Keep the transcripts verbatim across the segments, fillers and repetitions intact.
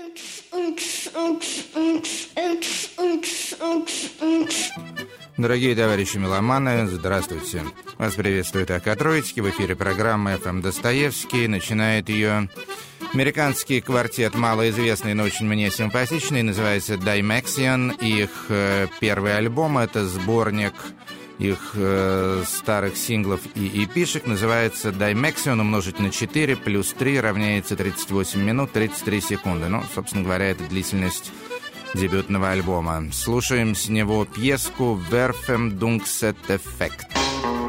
Дорогие товарищи меломаны, здравствуйте. Вас приветствует АК Троицкий. В эфире программа «эф эм Достоевский». Начинает ее американский квартет, малоизвестный, но очень мне симпатичный. Называется «Dimexion». Их э, первый альбом — это сборник их э, старых синглов и эпишек. Называется «Dimexion». Умножить на четыре плюс три равняется тридцать восемь минут тридцать три секунды. Ну, собственно говоря, это длительность дебютного альбома. Слушаем с него пьеску «Verfremdungseffekt».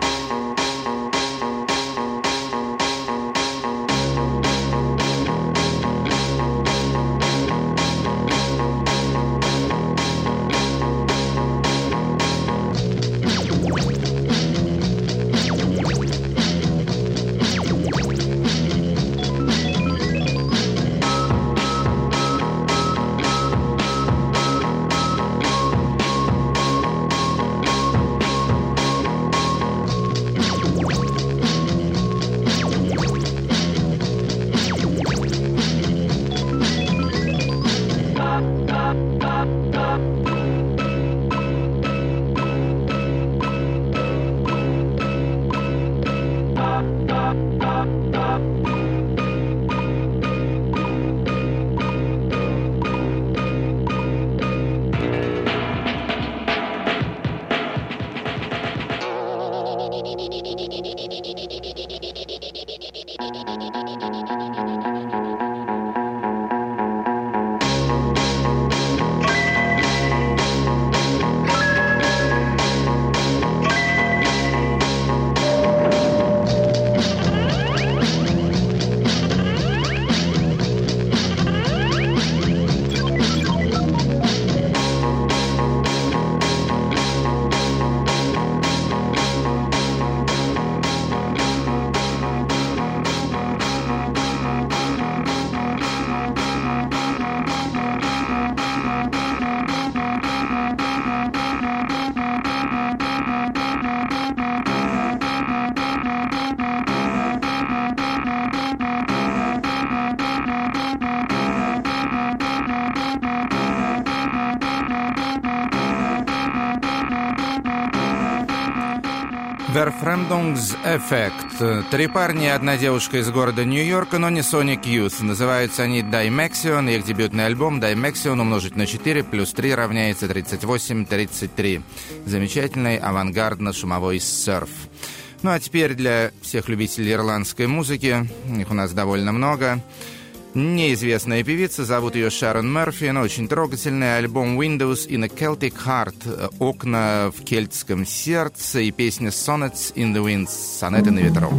Verfremdungseffekt. Три парня и одна девушка из города Нью-Йорка, но не Sonic Youth. Называются они Dimexion. Их дебютный альбом Dimexion умножить на четыре плюс три равняется тридцать восемь тридцать три. Замечательный авангардно-шумовой серф. Ну а теперь для всех любителей ирландской музыки, их у нас довольно много. Неизвестная певица, зовут ее Шарон Мерфи, но очень трогательный альбом «Windows in a Celtic Heart», «Окна в кельтском сердце», и песня «Sonnets in the Wind», «Сонеты на ветру».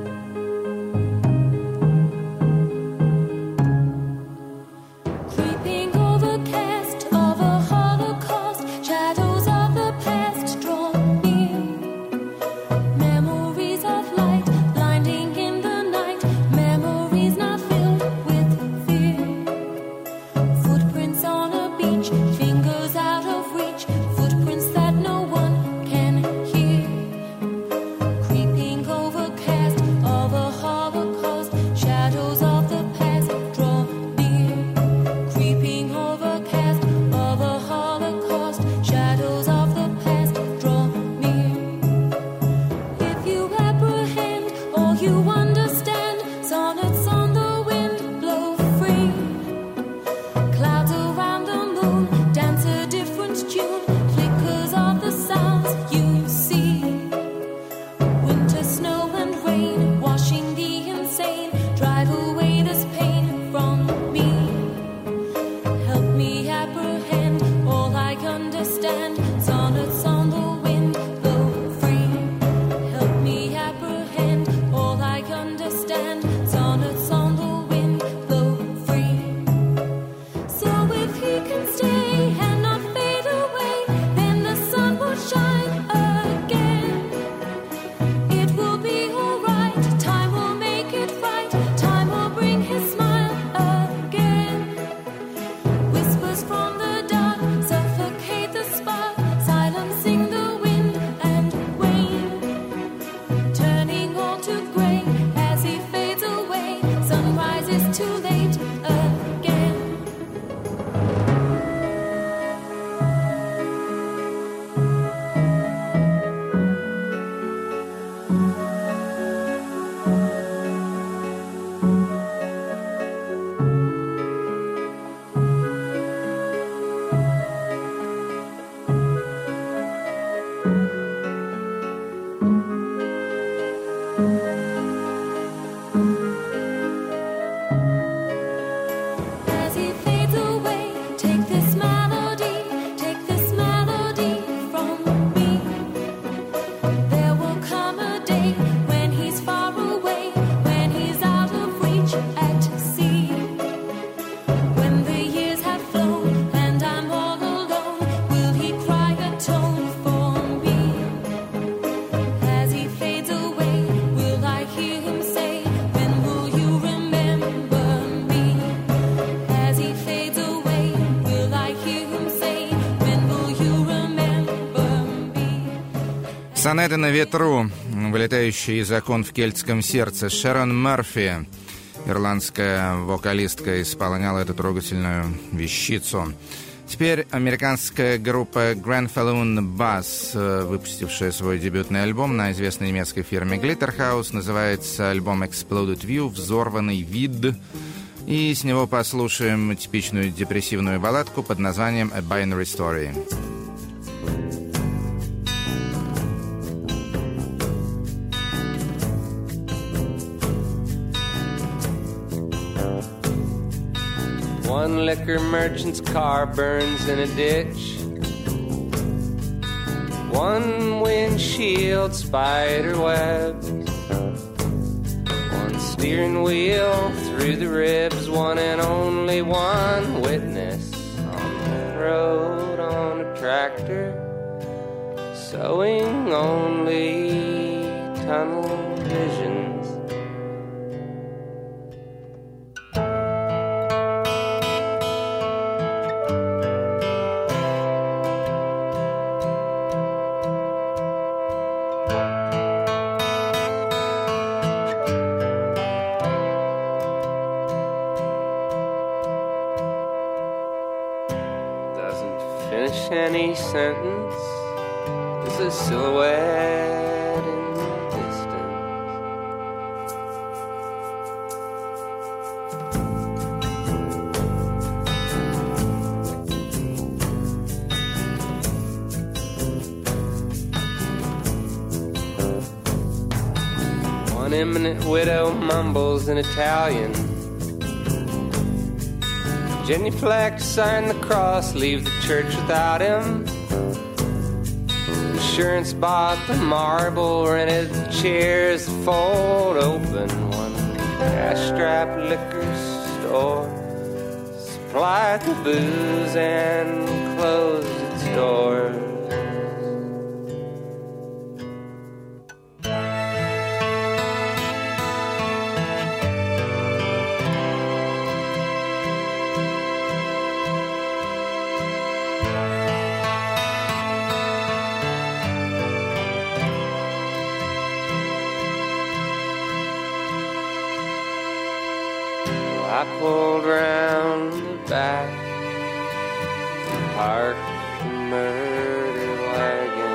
Creeping Сонеты на ветру, вылетающий закон в кельтском сердце. Шерон Мерфи, ирландская вокалистка, исполняла эту трогательную вещицу. Теперь американская группа Grenfalloon Bass, выпустившая свой дебютный альбом на известной немецкой фирме Glitterhouse. Называется альбом Exploded View, взорванный вид. И с него послушаем типичную депрессивную балладку под названием A Binary Story. One liquor merchant's car burns in a ditch. One windshield spider webs. One steering wheel through the ribs. One and only one witness on the road on a tractor, sowing only tunnel visions. Any sentence is a silhouette in the distance. One imminent widow mumbles in Italian. Genuflect, sign the cross, leave the church without him. Insurance bought the marble, rented the chairs, fold open. One cash-strapped liquor store supplied the booze and closed its doors. I pulled round the back and parked the murder wagon.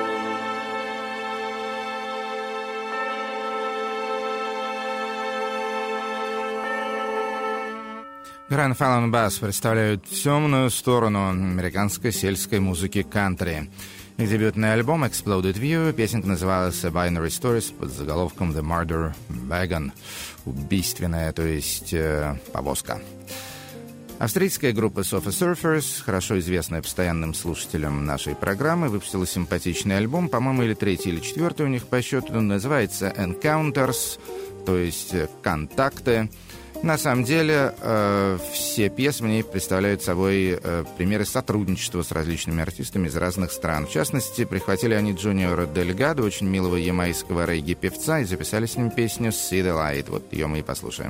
Grenfalloon Bass представляют темную сторону американской сельской музыки кантри. Их дебютный альбом Exploded View, песенка называлась A Binary Stories под заголовком The Murder Wagon. Убийственная, то есть э, повозка. Австрийская группа Sofa Surfers, хорошо известная постоянным слушателям нашей программы, выпустила симпатичный альбом, по-моему, или третий, или четвертый у них по счету, называется Encounters, то есть «Контакты». На самом деле, э, все песни в ней представляют собой э, примеры сотрудничества с различными артистами из разных стран. В частности, прихватили они Джуниора Дельгадо, очень милого ямайского регги-певца, и записали с ним песню «See the Light». Вот ее мы и послушаем.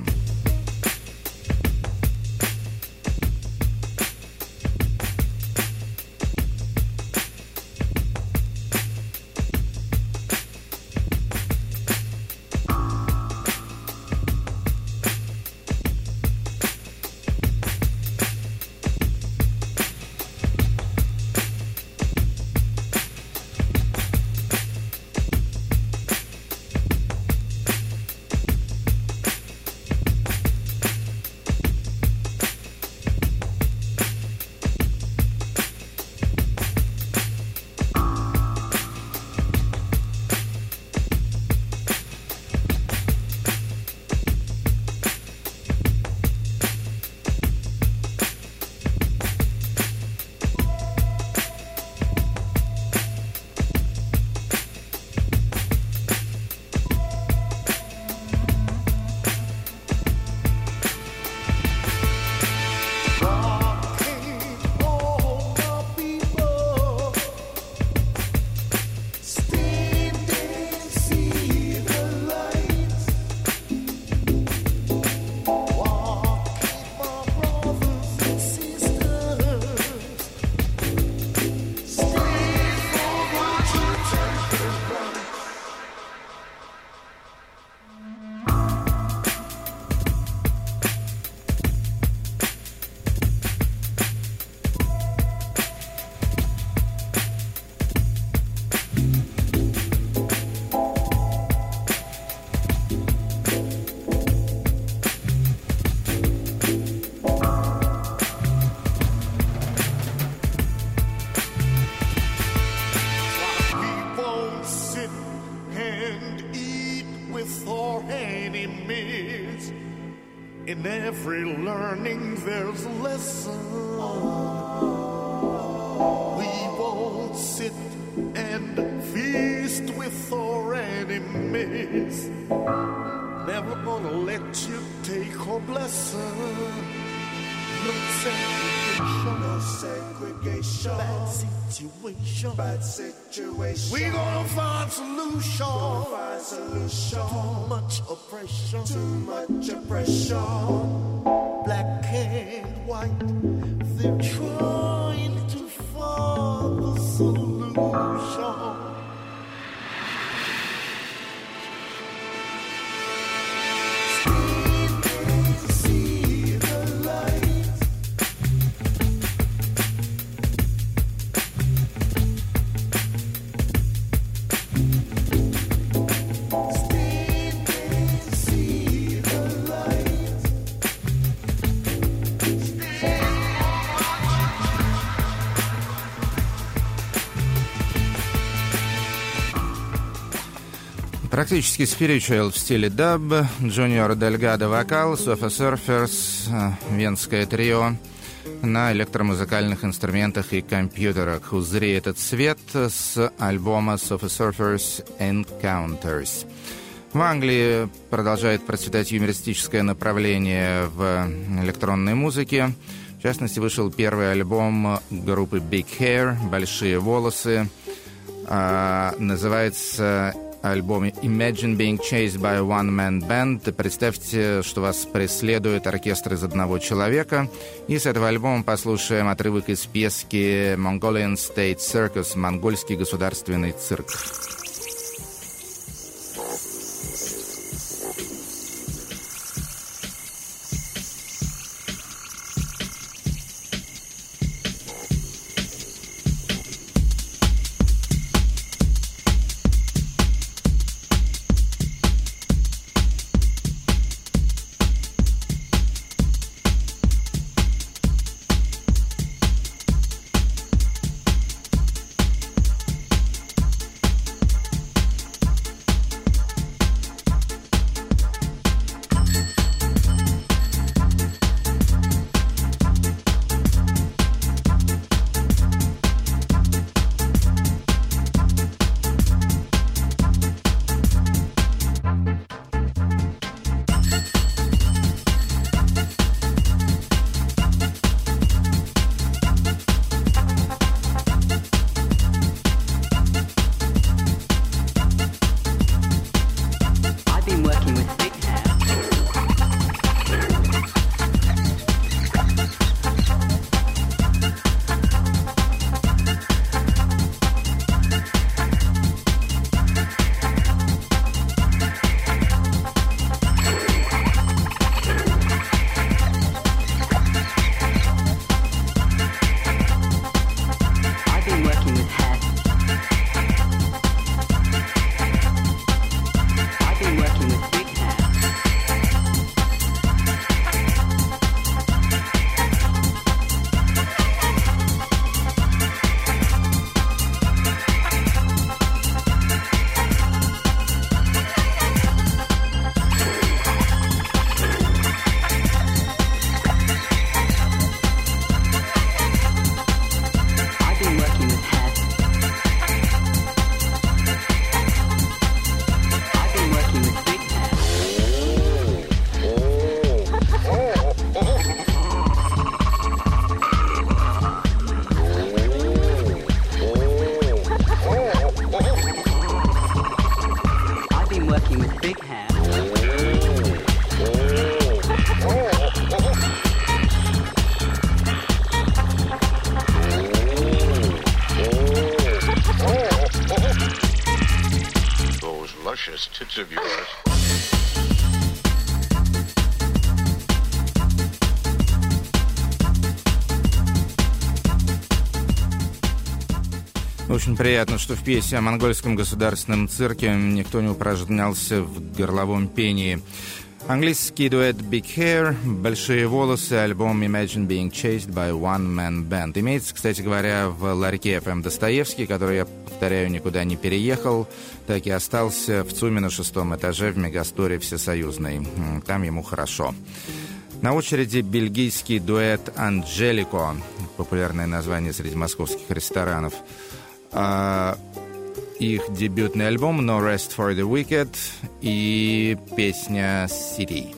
In every learning there's a lesson. We won't sit and feast with our enemies. Never gonna let you take our blessing. No segregation, no segregation. Bad situation, bad situation. We gonna find solution. Gonna find solution. Too much oppression, too much oppression. Black and white, they're trying to find the solution. Практически spiritual в стиле даб, Junior Delgado вокал, Sofa Surfers, венское трио на электромузыкальных инструментах и компьютерах. «Узри этот свет» с альбома Sofa Surfers Encounters. В Англии продолжает процветать юмористическое направление в электронной музыке. В частности, вышел первый альбом группы Big Hair, «Большие волосы». А, называется альбом Imagine Being Chased by a One-Man Band. Представьте, что вас преследует оркестр из одного человека. И с этого альбома послушаем отрывок из пьески Mongolian State Circus, монгольский государственный цирк. Tits of yours. Очень приятно, что в пьесе о монгольском государственном цирке никто не упражнялся в горловом пении. Английский дуэт Big Hair, «Большие волосы», альбом Imagine Being Chased by One Man Band. Имеется, кстати говоря, в ларьке эф эм Достоевский, который, я повторяю, никуда не переехал, так и остался в ЦУМе на шестом этаже в Мегасторе Всесоюзной. Там ему хорошо. На очереди бельгийский дуэт «Анджелико», популярное название среди московских ресторанов. Их дебютный альбом «No Rest for the Wicked» и песня «City».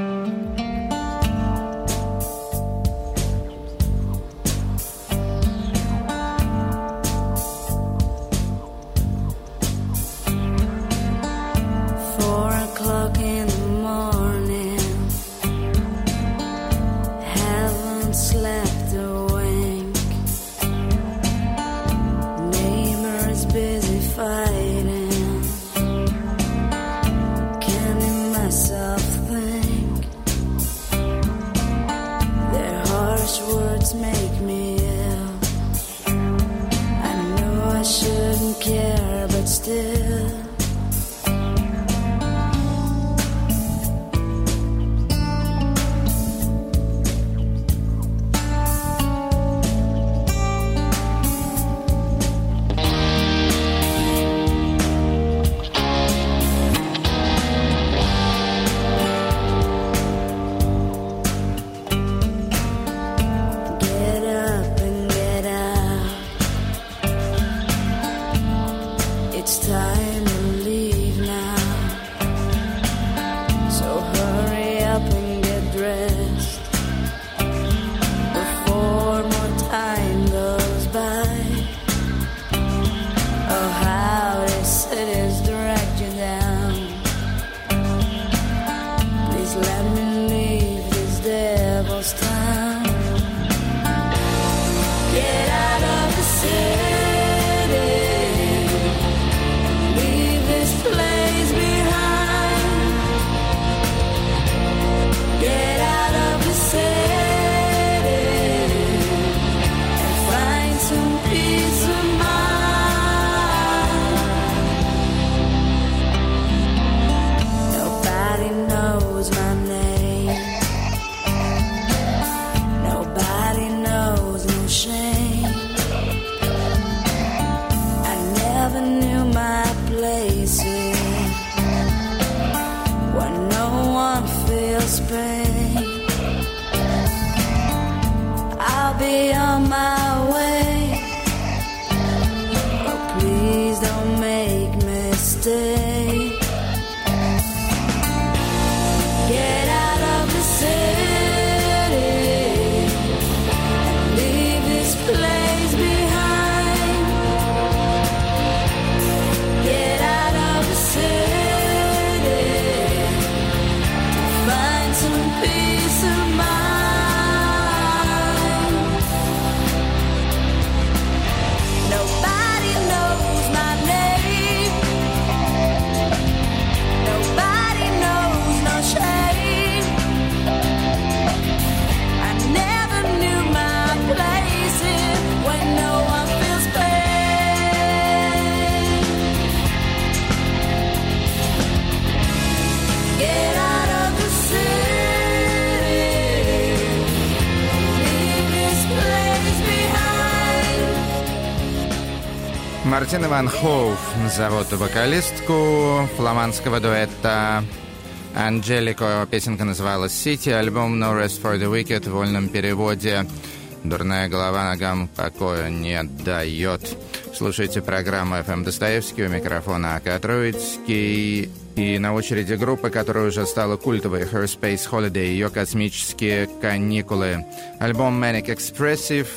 Мартина Ван Хоуф зовут вокалистку фламандского дуэта «Анджелико». Песенка называлась «City», альбом «No Rest for the Wicked» в вольном переводе «Дурная голова ногам покоя не дает». Слушайте программу эф эм Достоевский, у микрофона Ака Троицкий. И на очереди группа, которая уже стала культовой, Her Space Holiday, ее космические каникулы. Альбом Manic Expressive,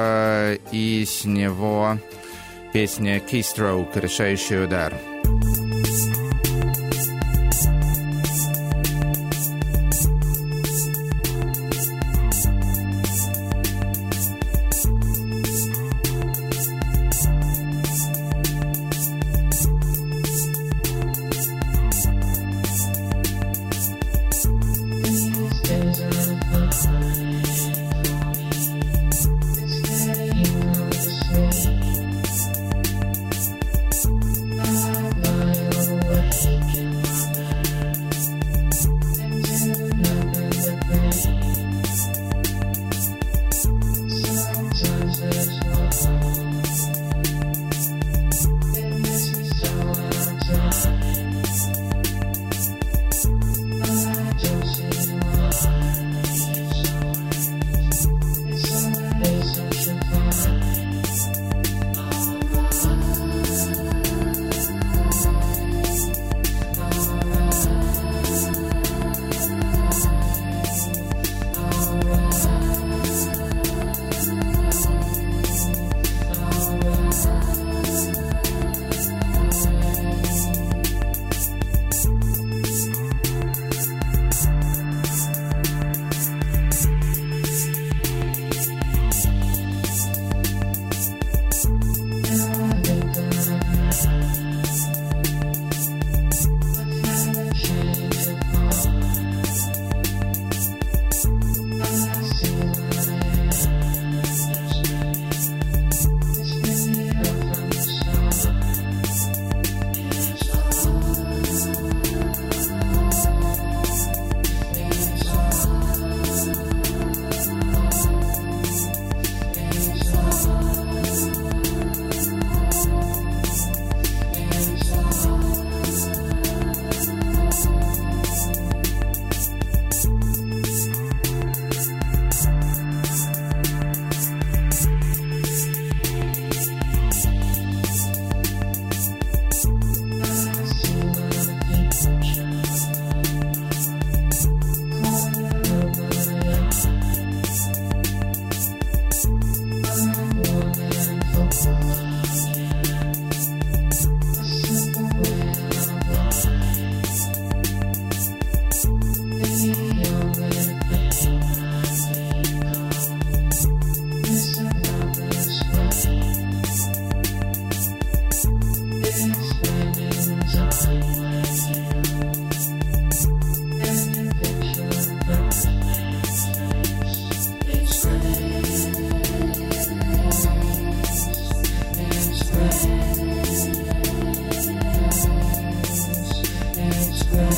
э, и с него песня Keystroke, решающий удар.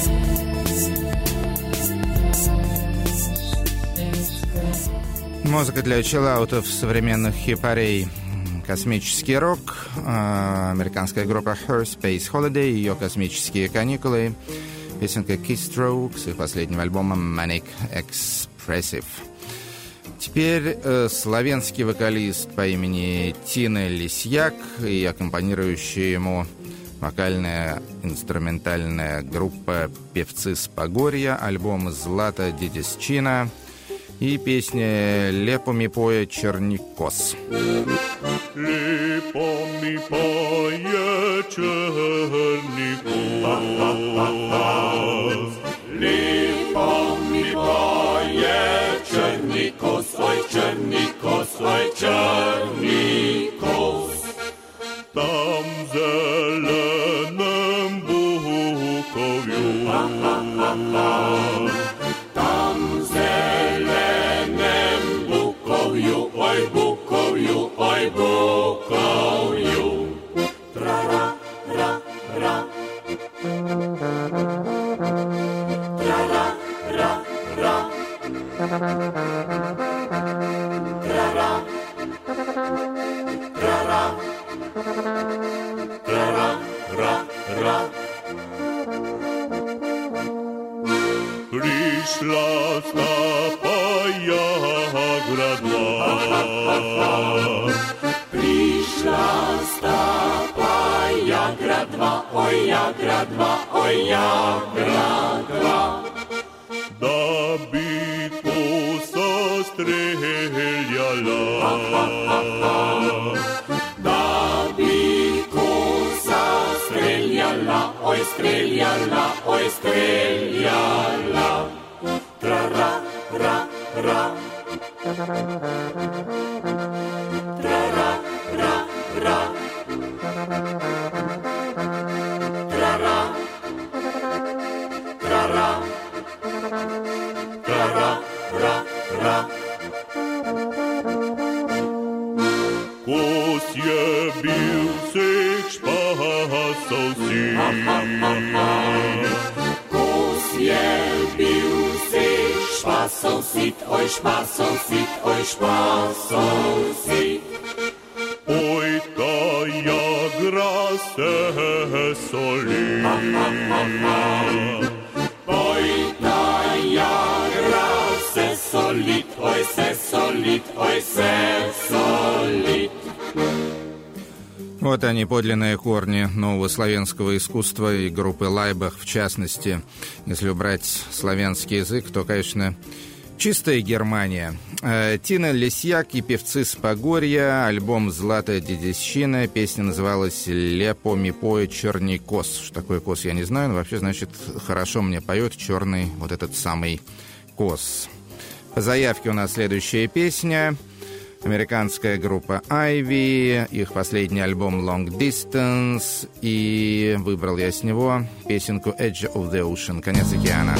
Музыка для чиллаутов современных хипарей. Космический рок. Американская группа Her Space Holiday, ее космические каникулы. Песенка Keystroke с их последним альбомом Manic Expressive. Теперь э, славянский вокалист по имени Тина Лисьяк и аккомпанирующая ему вокальная инструментальная группа «Певцы с Погорья», альбом «Злата Дедисчина» и песня «Лепо ми пое Черникос». Лепо ми пое Черникос, лепо ми пое Черникос, ой, Черникос, ой, Черникос. Там зеленым буковью, там зеленым буковью, ой, буковью, ой, буковью. Тра-ра-ра-ра, тра-ра-ра-ра, тра-ра, тра-ра, тра-ра-ра-ра. Пришла стопая градва, пришла стопая градва, ой, я градва, ой, я градва. Да битву состреляла, да битву состреляла, ой, стреляла, ой, стреляла. Тра-ра-ра-ра, тра-ра-ра-ра, тра-ра, тра-ра, тра-ра-ра-ра. Кос ебился, шпасался, кос ебился, шпасался, ой, шпасался, ой, шпасался. Ой, тая грасе соли, ой, тая грасе солит, ой, се солит, ой, се солит. Вот они, подлинные корни нового славянского искусства и группы Лайбах, в частности. Если убрать славянский язык, то, конечно, чистая Германия. Тина Лисьяк и «Певцы с Погорья», альбом «Злата Дедисчина», песня называлась «Лепо ми пое Черникос». Что такое кос, я не знаю, но вообще, значит, хорошо мне поет черный вот этот самый кос. По заявке у нас следующая песня. Американская группа Ivy, их последний альбом Long Distance, и выбрал я с него песенку Edge of the Ocean, конец океана.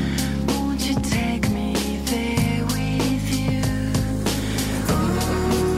Take me there with you. Ooh.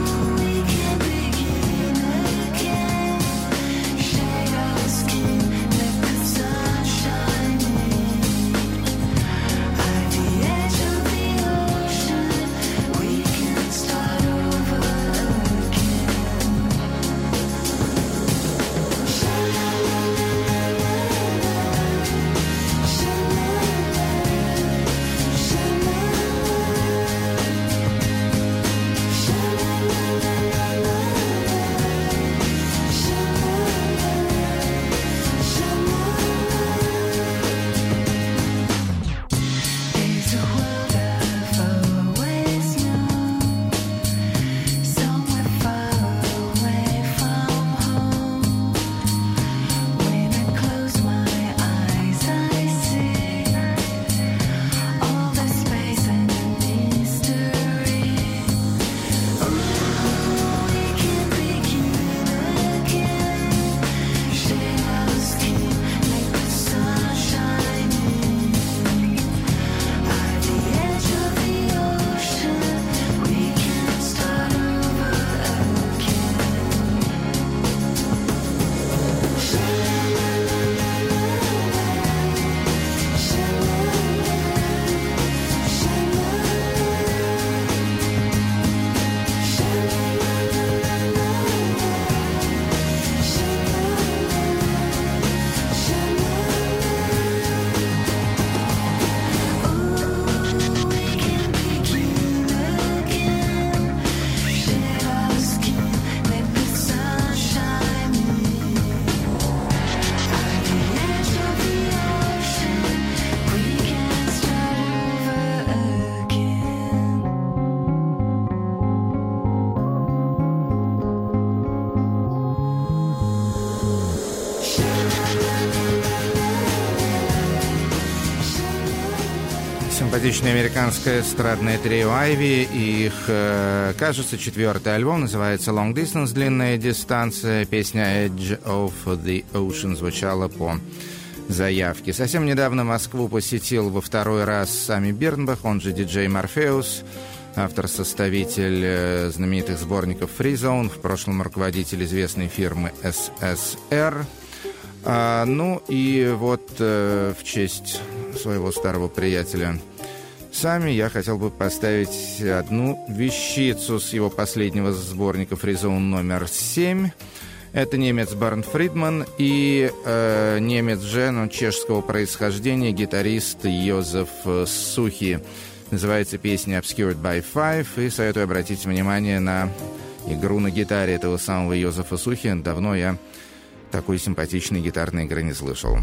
симпатичное американское эстрадное трио Айви. Их, э, кажется, четвертый альбом называется Long Distance, длинная дистанция. Песня Edge of the Ocean звучала по заявке. Совсем недавно Москву посетил во второй раз Сами Бирнбах, он же диджей Морфеус, автор-составитель э, знаменитых сборников Free Zone, в прошлом руководитель известной фирмы эс эс эр. А, ну и вот э, в честь своего старого приятеля Сами я хотел бы поставить одну вещицу с его последнего сборника Free Zone номер семь. Это немец Бернт Фридман и э, немец же, но чешского происхождения, гитарист Йозеф Сухи. Называется песня Obscured by Five, и советую обратить внимание на игру на гитаре этого самого Йозефа Сухи. Давно я такой симпатичной гитарной игры не слышал.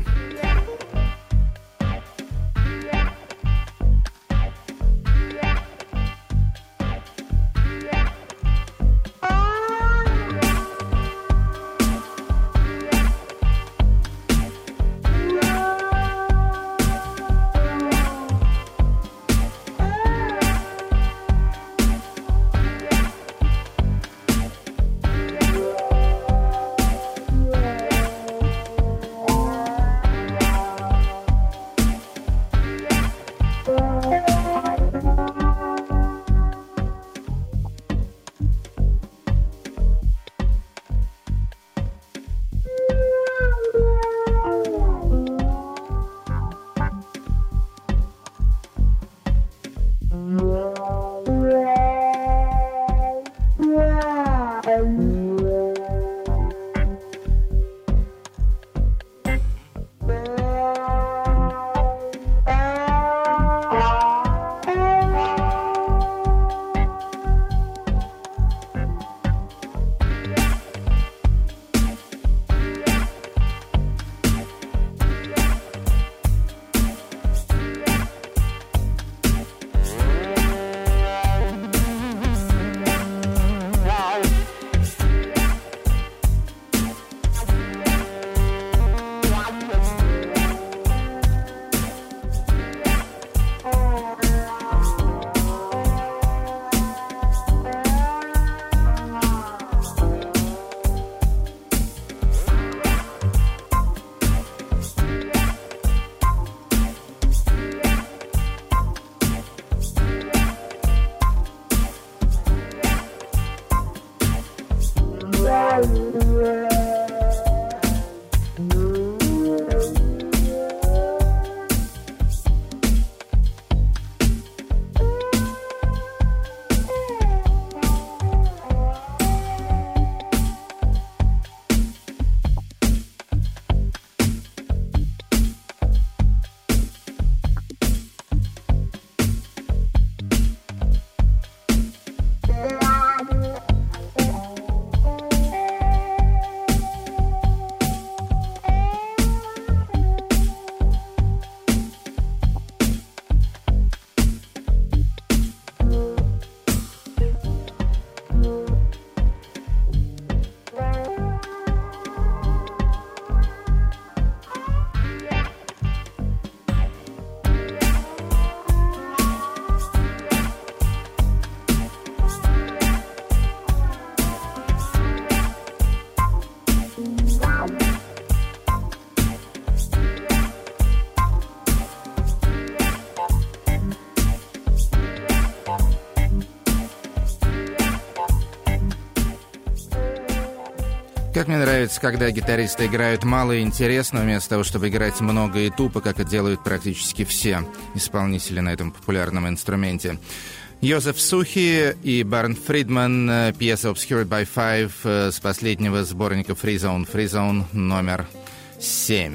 Как мне нравится, когда гитаристы играют мало и интересно, вместо того, чтобы играть много и тупо, как это делают практически все исполнители на этом популярном инструменте. Йозеф Сухи и Бернт Фридман, пьеса Obscured by Five с последнего сборника Free Zone, Free Zone номер семь.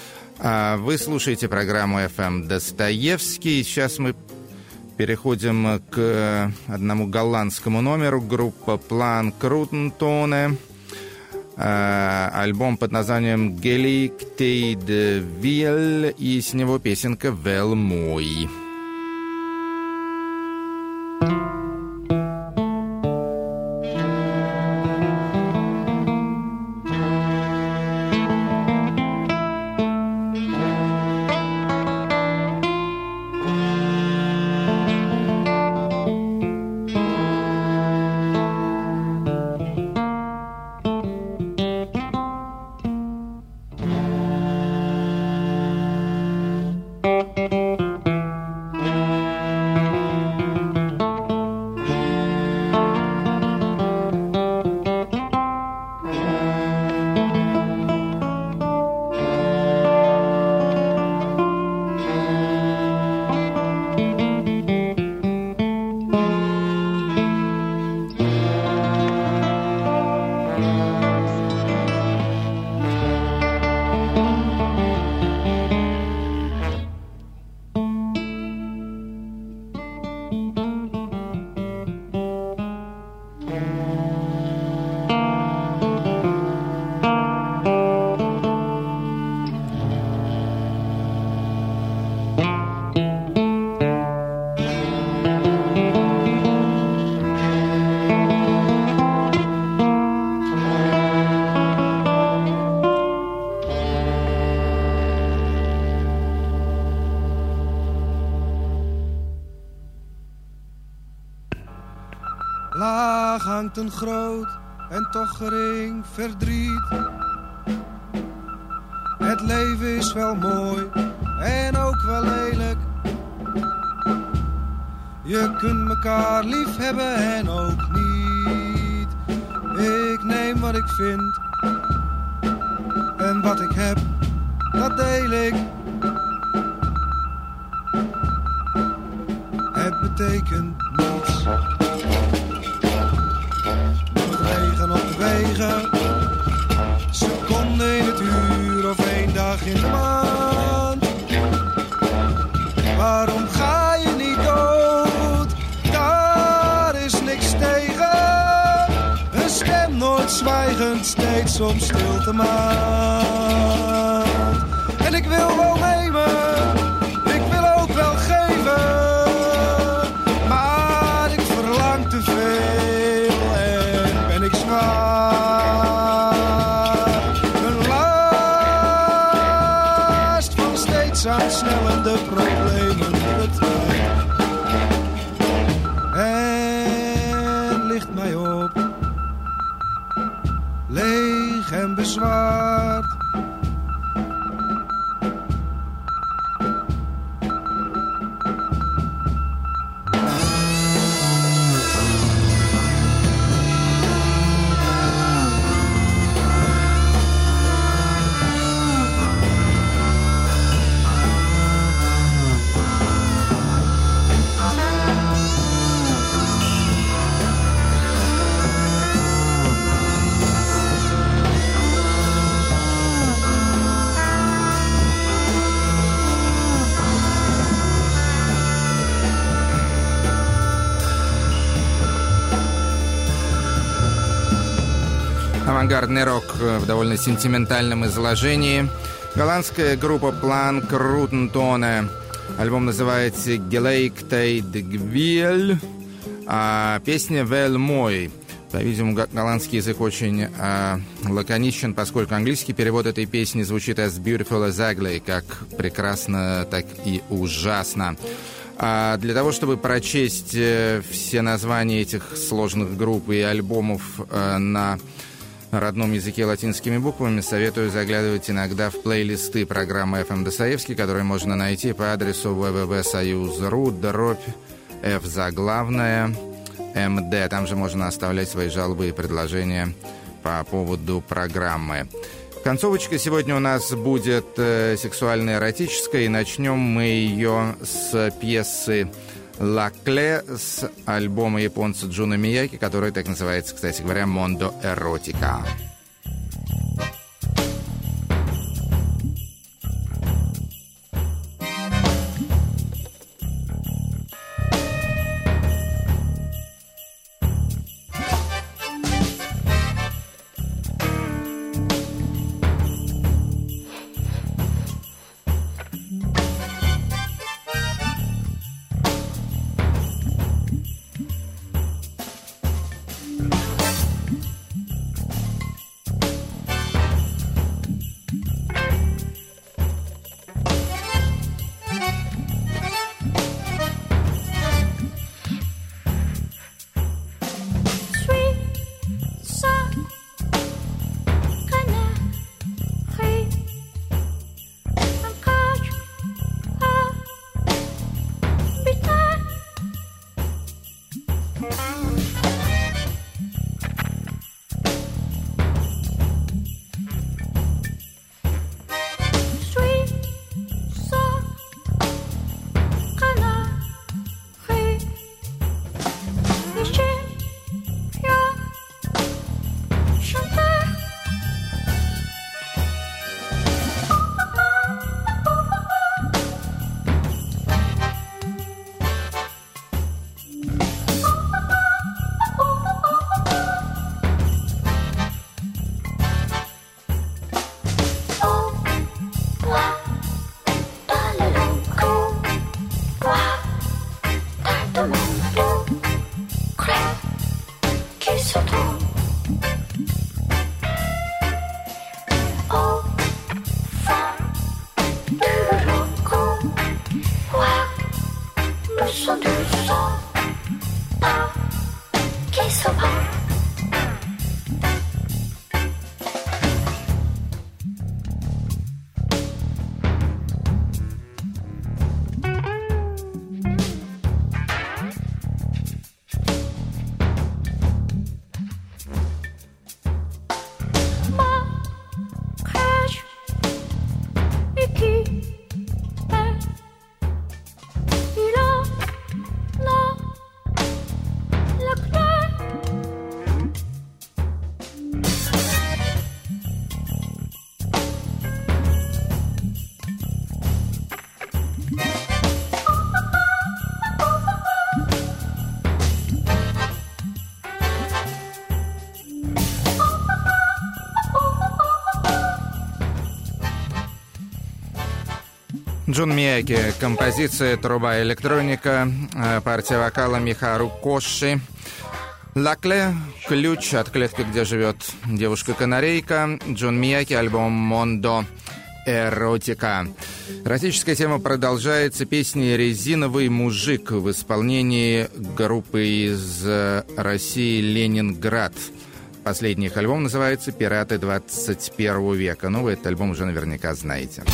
Вы слушаете программу эф эм Достоевский. Сейчас мы переходим к одному голландскому номеру. Группа План Крутентоне. Альбом под названием «Gelikt Wil», и с него песенка «Wel Mooi». Laag hangt een groot en toch gering verdriet. Het leven is wel mooi en ook wel lelijk. Je kunt mekaar lief hebben en ook niet. Ik neem wat ik vind en wat ik heb, dat deel ik. Het betekent niets. Regen op de wegen, seconden in het uur of één dag in de maand. Waarom ga je niet dood? Daar is niks tegen. Een stem nooit zwijgend, steeds om stil te maand. En ik wil wel nemen, ik wil ook wel geven, maar ik verlang te veel en ben ik zwaar. Een last van steeds aansnellende problemen betreft. En ligt mij op, leeg en bezwaard. Авангардный рок в довольно сентиментальном изложении. Голландская группа Plank Rutentone. Альбом называется Gelijk Tijd Gwiel, а песня Wel Mooi. По-видимому, голландский язык очень э, лаконичен, поскольку английский перевод этой песни звучит as beautiful as ugly, как прекрасно, так и ужасно. А для того, чтобы прочесть э, все названия этих сложных групп и альбомов э, на родном языке латинскими буквами, советую заглядывать иногда в плейлисты программы эф эм Достоевский, которые можно найти по адресу дабл ю дабл ю дабл ю точка союз точка ру дробь F заглавная эм дэ. Там же можно оставлять свои жалобы и предложения по поводу программы. Концовочка сегодня у нас будет э, сексуально-эротическая, и начнем мы ее с пьесы «Ла Кле» с альбома японца Джуно Мияки, который так называется, кстати говоря, «Мондо Эротика». Qui Джун Мияги, композиция «Труба электроника», партия вокала Михару Коши. «Лакле» — ключ от клетки, где живет девушка-канарейка. Джун Мияги, альбом «Мондо Эротика». Эротическая тема продолжается песней «Резиновый мужик» в исполнении группы из России «Ленинград». Последний их альбом называется «Пираты двадцать первого века». Ну, вы этот альбом уже наверняка знаете.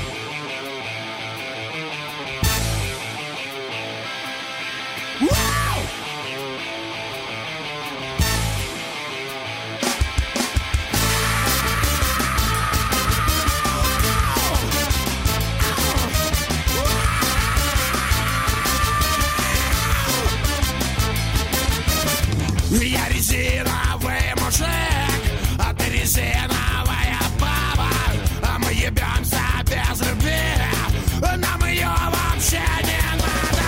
Я резиновый мужик, а ты резиновая баба. А мы ебемся без любви, нам ее вообще не надо.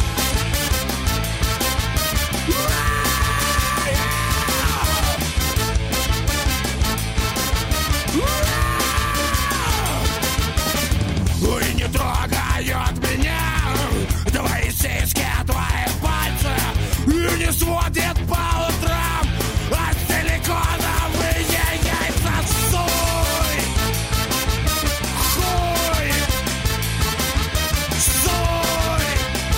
И не трогают меня твои сиськи, твои пальцы, и не сводят по утрам от силиконовые яйца. Суй, хуй, суй,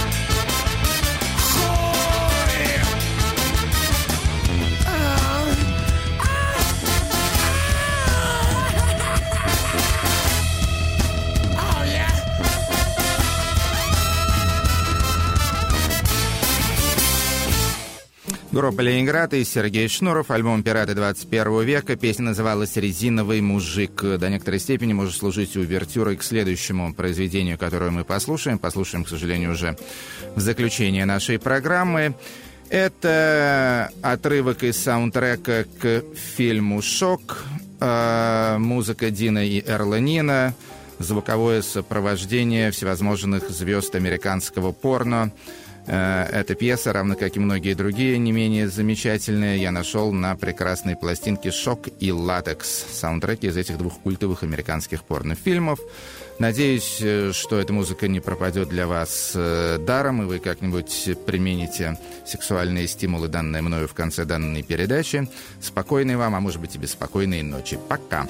хуй. Oh, yeah. Группа «Ленинград» и Сергей Шнуров. Альбом «Пираты двадцать первого века». Песня называлась «Резиновый мужик». До некоторой степени может служить увертюрой к следующему произведению, которое мы послушаем. Послушаем, к сожалению, уже в заключение нашей программы. Это отрывок из саундтрека к фильму «Шок». Музыка Дина и Эрла Нина. Звуковое сопровождение всевозможных звезд американского порно. Эта пьеса, равно как и многие другие, не менее замечательные, я нашел на прекрасной пластинке «Шок» и «Латекс». Саундтреки из этих двух культовых американских порнофильмов. Надеюсь, что эта музыка не пропадет для вас даром, и вы как-нибудь примените сексуальные стимулы, данные мною в конце данной передачи. Спокойной вам, а может быть и беспокойной ночи. Пока.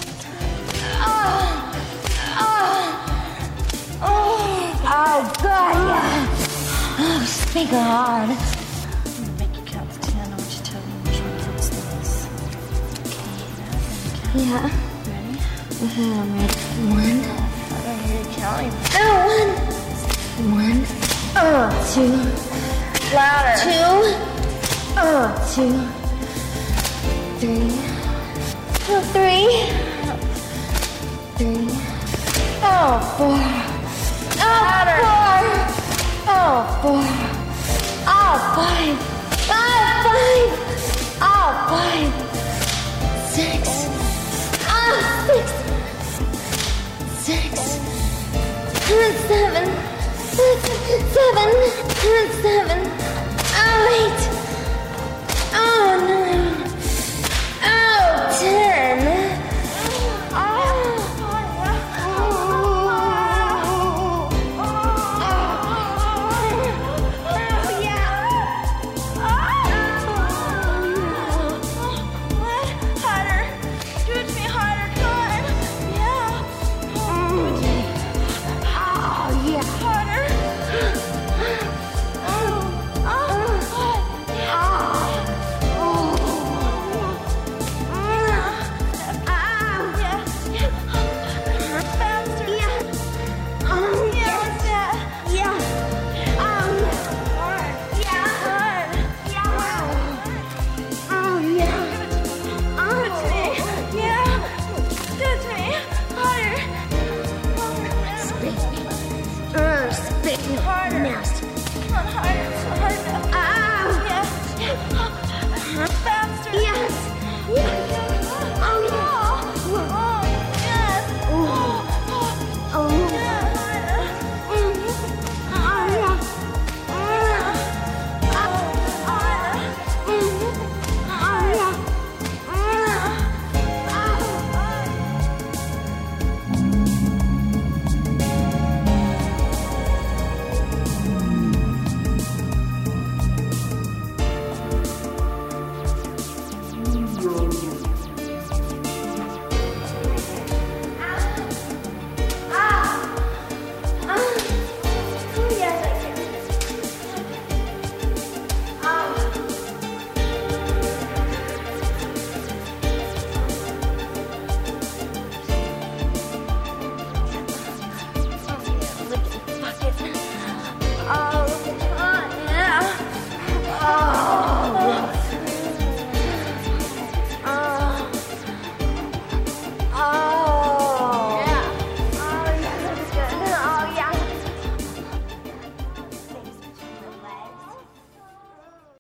Oh, God, yeah. Oh, speak hard. I'm gonna make you count to ten. I want you to tell me which one counts the most. Okay, now I'm gonna count. Yeah. Ready? Mm-hmm, I'm ready. One. I don't hear you counting. Oh, one. One. Oh, two. Louder. Two. Oh, two. Three. Oh, three. Three. Oh, four. Oh, Louder. Four. Oh, four. Oh, five. Oh, five. Oh, five. Six. Oh, six. Six. Seven. Seven. Seven.